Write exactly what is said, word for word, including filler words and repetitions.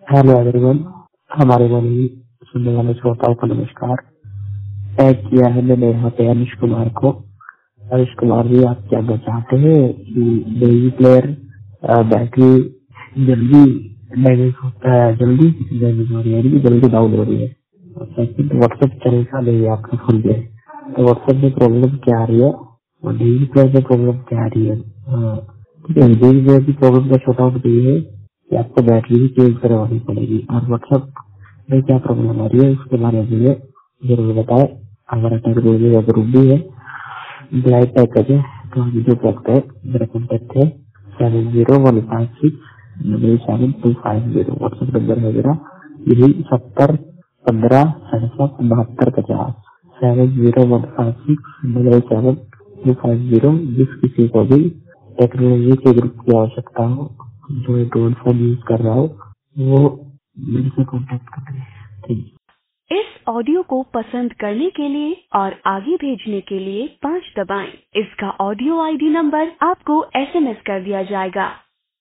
Hello everyone, हमारे वाली सुनने वाले श्रोताओं को नमस्कार। टैग किया है मैंने यहाँ पे अनिश कुमार को। अनिश कुमार जी, आप क्या कहना चाहते हैं कि डेजी प्लेयर बैटरी जल्दी डैमेज होता है, जल्दी डैमेज हो रही है, यानी जल्दी डाउन हो रही है। सेकंड, व्हाट्सएप चलेगा नहीं आपका फुल डे, तो व्हाट्सएप में प्रॉब्लम क्या आ रही है और डेजी प्लेयर में प्रॉब्लम क्या आ रही है। हाँ, ठीक है। डेजी प्लेयर की प्रॉब्लम का छोटा आउट ये है कि आपको बैटरी भी चेंज करवानी पड़ेगी, और व्हाट्सएप में क्या प्रॉब्लम आ रही है उसके बारे में जरूर बताए। हमारा टेक्नोलॉजी ग्रुप भी है, ब्लाइट पैकेज है, तो हम जो करते हैं मेरा कॉन्टेक्ट है seven zero one five six double seven two five zero. WhatsApp number है मेरा यही सत्तर पंद्रह सड़सठ बहत्तर पचास seven zero one five six double seven two five zero. जिस किसी को भी टेक्नोलॉजी के ग्रुप की आवश्यकता हो, जो ड्रोन फोन यूज कर रहा हो, वो मेरे से कॉन्टेक्ट कर रहे हैं। Thank you. इस ऑडियो को पसंद करने के लिए और आगे भेजने के लिए पाँच दबाएं। इसका ऑडियो आईडी नंबर आपको एसएमएस कर दिया जाएगा।